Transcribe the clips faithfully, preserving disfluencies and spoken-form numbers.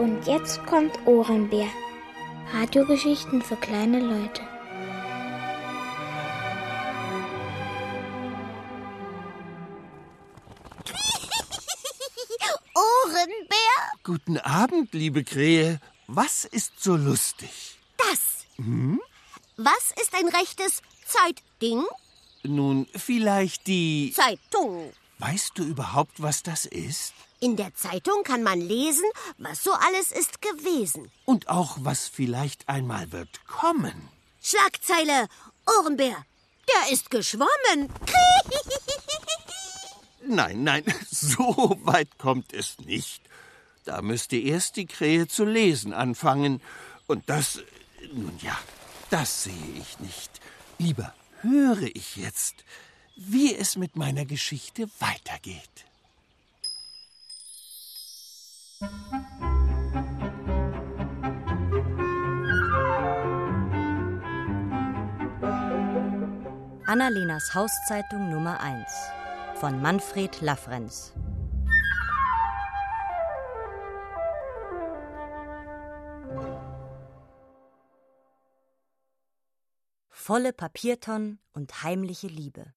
Und jetzt kommt Ohrenbär. Radiogeschichten für kleine Leute. Ohrenbär? Guten Abend, liebe Krähe. Was ist so lustig? Das. Hm? Was ist ein rechtes Zeitding? Nun, vielleicht die... Zeitung. Weißt du überhaupt, was das ist? In der Zeitung kann man lesen, was so alles ist gewesen. Und auch, was vielleicht einmal wird kommen. Schlagzeile: Ohrenbär, der ist geschwommen. Nein, nein, so weit kommt es nicht. Da müsste erst die Krähe zu lesen anfangen. Und das, nun ja, das sehe ich nicht. Lieber höre ich jetzt, wie es mit meiner Geschichte weitergeht. Annalenas Hauszeitung Nummer eins von Manfred Lafrenz. Volle Papiertonnen und heimliche Liebe.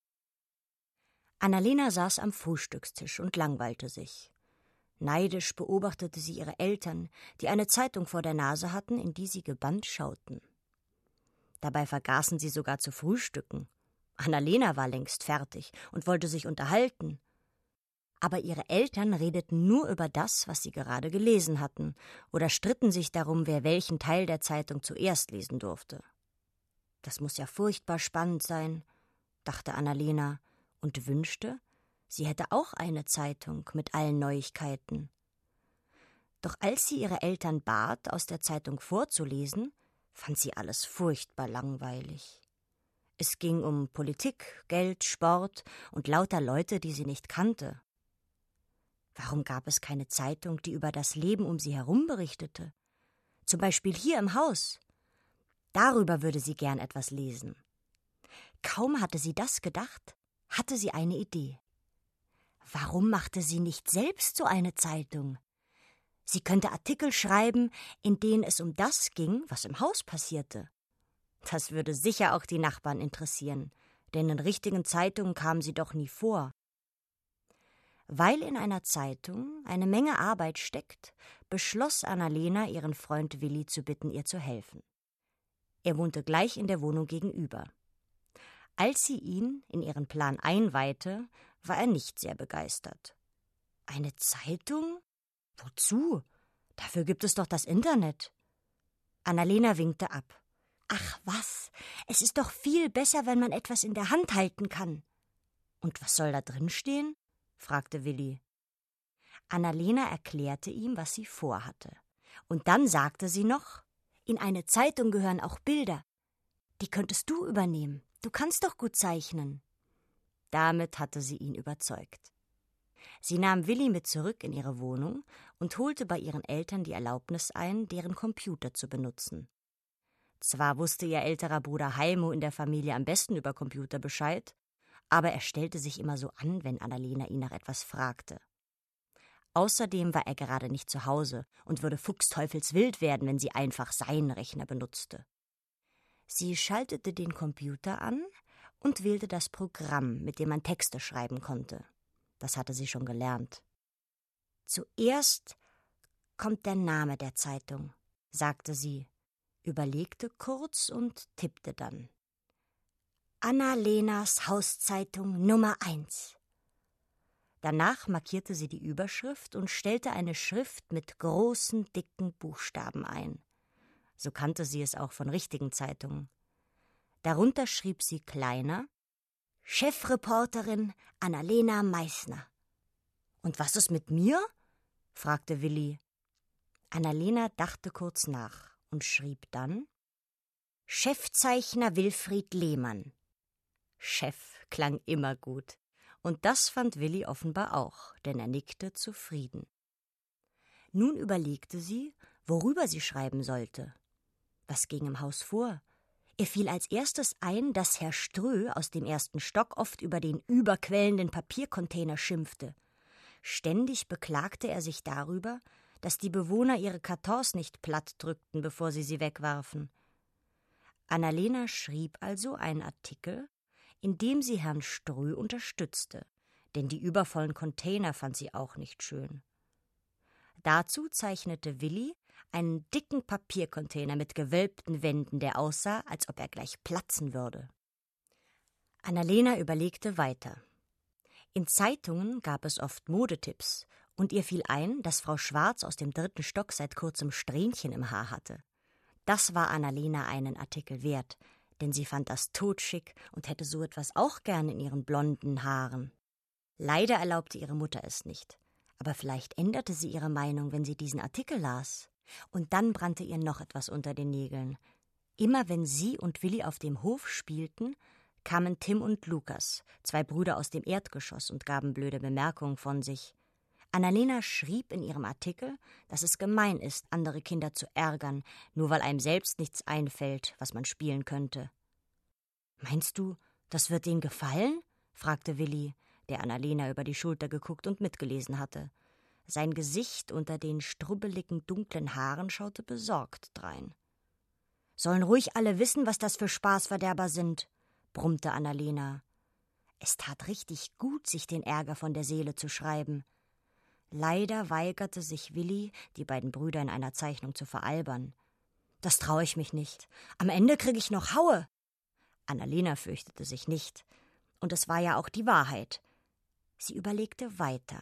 Annalena saß am Frühstückstisch und langweilte sich. Neidisch beobachtete sie ihre Eltern, die eine Zeitung vor der Nase hatten, in die sie gebannt schauten. Dabei vergaßen sie sogar zu frühstücken. Annalena war längst fertig und wollte sich unterhalten. Aber ihre Eltern redeten nur über das, was sie gerade gelesen hatten, oder stritten sich darum, wer welchen Teil der Zeitung zuerst lesen durfte. Das muss ja furchtbar spannend sein, dachte Annalena und wünschte, sie hätte auch eine Zeitung mit allen Neuigkeiten. Doch als sie ihre Eltern bat, aus der Zeitung vorzulesen, fand sie alles furchtbar langweilig. Es ging um Politik, Geld, Sport und lauter Leute, die sie nicht kannte. Warum gab es keine Zeitung, die über das Leben um sie herum berichtete? Zum Beispiel hier im Haus. Darüber würde sie gern etwas lesen. Kaum hatte sie das gedacht, hatte sie eine Idee. Warum machte sie nicht selbst so eine Zeitung? Sie könnte Artikel schreiben, in denen es um das ging, was im Haus passierte. Das würde sicher auch die Nachbarn interessieren, denn in richtigen Zeitungen kam sie doch nie vor. Weil in einer Zeitung eine Menge Arbeit steckt, beschloss Annalena, ihren Freund Willi zu bitten, ihr zu helfen. Er wohnte gleich in der Wohnung gegenüber. Als sie ihn in ihren Plan einweihte, war er nicht sehr begeistert. Eine Zeitung? Wozu? Dafür gibt es doch das Internet. Annalena winkte ab. Ach was, es ist doch viel besser, wenn man etwas in der Hand halten kann. Und was soll da drin stehen? Fragte Willi. Annalena erklärte ihm, was sie vorhatte. Und dann sagte sie noch, in eine Zeitung gehören auch Bilder. Die könntest du übernehmen. Du kannst doch gut zeichnen. Damit hatte sie ihn überzeugt. Sie nahm Willi mit zurück in ihre Wohnung und holte bei ihren Eltern die Erlaubnis ein, deren Computer zu benutzen. Zwar wusste ihr älterer Bruder Heimo in der Familie am besten über Computer Bescheid, aber er stellte sich immer so an, wenn Annalena ihn nach etwas fragte. Außerdem war er gerade nicht zu Hause und würde fuchsteufelswild werden, wenn sie einfach seinen Rechner benutzte. Sie schaltete den Computer an und wählte das Programm, mit dem man Texte schreiben konnte. Das hatte sie schon gelernt. Zuerst kommt der Name der Zeitung, sagte sie, überlegte kurz und tippte dann. Annalenas Hauszeitung Nummer eins. Danach markierte sie die Überschrift und stellte eine Schrift mit großen, dicken Buchstaben ein. So kannte sie es auch von richtigen Zeitungen. Darunter schrieb sie kleiner: Chefreporterin Annalena Meißner. »Und was ist mit mir?« fragte Willi. Annalena dachte kurz nach und schrieb dann: Chefzeichner Wilfried Lehmann. Chef klang immer gut. Und das fand Willi offenbar auch, denn er nickte zufrieden. Nun überlegte sie, worüber sie schreiben sollte. Was ging im Haus vor? Ihr fiel als erstes ein, dass Herr Strö aus dem ersten Stock oft über den überquellenden Papiercontainer schimpfte. Ständig beklagte er sich darüber, dass die Bewohner ihre Kartons nicht platt drückten, bevor sie sie wegwarfen. Annalena schrieb also einen Artikel, in dem sie Herrn Strö unterstützte, denn die übervollen Container fand sie auch nicht schön. Dazu zeichnete Willi einen dicken Papiercontainer mit gewölbten Wänden, der aussah, als ob er gleich platzen würde. Annalena überlegte weiter. In Zeitungen gab es oft Modetipps, und ihr fiel ein, dass Frau Schwarz aus dem dritten Stock seit kurzem Strähnchen im Haar hatte. Das war Annalena einen Artikel wert, denn sie fand das totschick und hätte so etwas auch gern in ihren blonden Haaren. Leider erlaubte ihre Mutter es nicht, aber vielleicht änderte sie ihre Meinung, wenn sie diesen Artikel las. Und dann brannte ihr noch etwas unter den Nägeln. Immer wenn sie und Willi auf dem Hof spielten, kamen Tim und Lukas, zwei Brüder aus dem Erdgeschoss, und gaben blöde Bemerkungen von sich. Annalena schrieb in ihrem Artikel, dass es gemein ist, andere Kinder zu ärgern, nur weil einem selbst nichts einfällt, was man spielen könnte. »Meinst du, das wird denen gefallen?« fragte Willi, der Annalena über die Schulter geguckt und mitgelesen hatte. Sein Gesicht unter den strubbeligen, dunklen Haaren schaute besorgt drein. »Sollen ruhig alle wissen, was das für Spaßverderber sind«, brummte Annalena. Es tat richtig gut, sich den Ärger von der Seele zu schreiben. Leider weigerte sich Willi, die beiden Brüder in einer Zeichnung zu veralbern. »Das traue ich mich nicht. Am Ende kriege ich noch Haue.« Annalena fürchtete sich nicht. Und es war ja auch die Wahrheit. Sie überlegte weiter.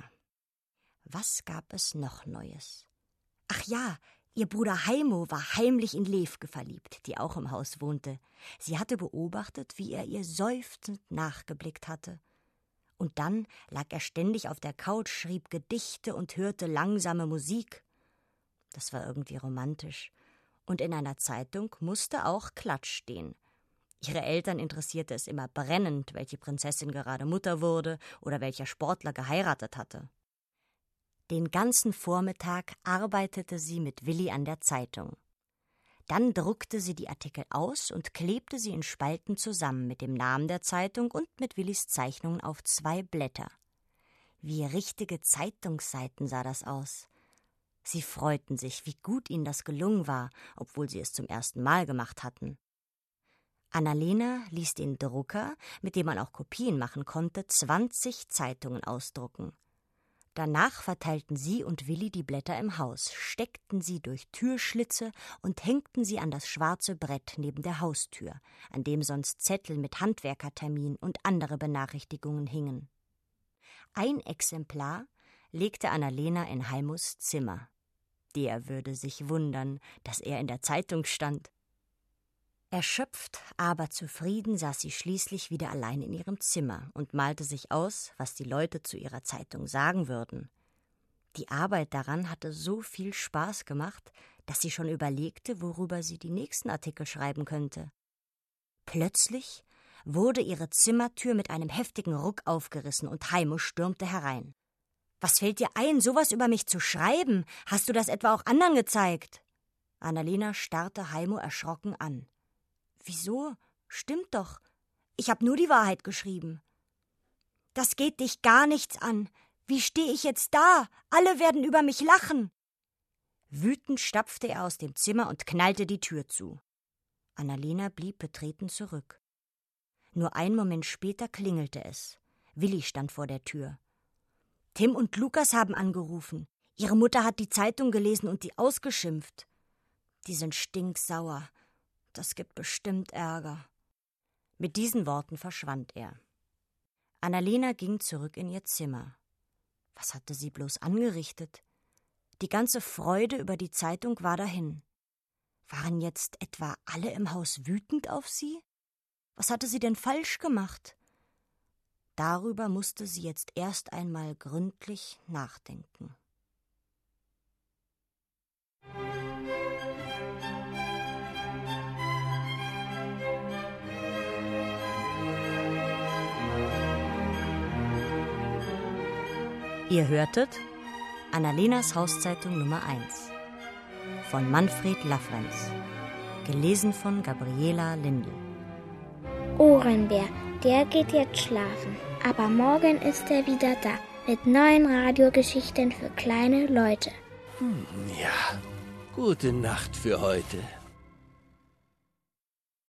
Was gab es noch Neues? Ach ja, ihr Bruder Heimo war heimlich in Levke verliebt, die auch im Haus wohnte. Sie hatte beobachtet, wie er ihr seufzend nachgeblickt hatte. Und dann lag er ständig auf der Couch, schrieb Gedichte und hörte langsame Musik. Das war irgendwie romantisch. Und in einer Zeitung musste auch Klatsch stehen. Ihre Eltern interessierte es immer brennend, welche Prinzessin gerade Mutter wurde oder welcher Sportler geheiratet hatte. Den ganzen Vormittag arbeitete sie mit Willi an der Zeitung. Dann druckte sie die Artikel aus und klebte sie in Spalten zusammen mit dem Namen der Zeitung und mit Willis Zeichnungen auf zwei Blätter. Wie richtige Zeitungsseiten sah das aus. Sie freuten sich, wie gut ihnen das gelungen war, obwohl sie es zum ersten Mal gemacht hatten. Annalena ließ den Drucker, mit dem man auch Kopien machen konnte, zwanzig Zeitungen ausdrucken. Danach verteilten sie und Willi die Blätter im Haus, steckten sie durch Türschlitze und hängten sie an das schwarze Brett neben der Haustür, an dem sonst Zettel mit Handwerkertermin und andere Benachrichtigungen hingen. Ein Exemplar legte Annalena in Heimos Zimmer. Der würde sich wundern, dass er in der Zeitung stand. Erschöpft, aber zufrieden saß sie schließlich wieder allein in ihrem Zimmer und malte sich aus, was die Leute zu ihrer Zeitung sagen würden. Die Arbeit daran hatte so viel Spaß gemacht, dass sie schon überlegte, worüber sie die nächsten Artikel schreiben könnte. Plötzlich wurde ihre Zimmertür mit einem heftigen Ruck aufgerissen und Heimo stürmte herein. »Was fällt dir ein, sowas über mich zu schreiben? Hast du das etwa auch anderen gezeigt?« Annalena starrte Heimo erschrocken an. »Wieso? Stimmt doch. Ich habe nur die Wahrheit geschrieben.« »Das geht dich gar nichts an. Wie stehe ich jetzt da? Alle werden über mich lachen.« Wütend stapfte er aus dem Zimmer und knallte die Tür zu. Annalena blieb betreten zurück. Nur einen Moment später klingelte es. Willi stand vor der Tür. »Tim und Lukas haben angerufen. Ihre Mutter hat die Zeitung gelesen und die ausgeschimpft. Die sind stinksauer. Das gibt bestimmt Ärger.« Mit diesen Worten verschwand er. Annalena ging zurück in ihr Zimmer. Was hatte sie bloß angerichtet? Die ganze Freude über die Zeitung war dahin. Waren jetzt etwa alle im Haus wütend auf sie? Was hatte sie denn falsch gemacht? Darüber musste sie jetzt erst einmal gründlich nachdenken. Ihr hörtet Annalenas Hauszeitung Nummer eins von Manfred Laffrenz, gelesen von Gabriela Lindl. Ohrenbär, der geht jetzt schlafen, aber morgen ist er wieder da mit neuen Radiogeschichten für kleine Leute. Hm, ja, gute Nacht für heute.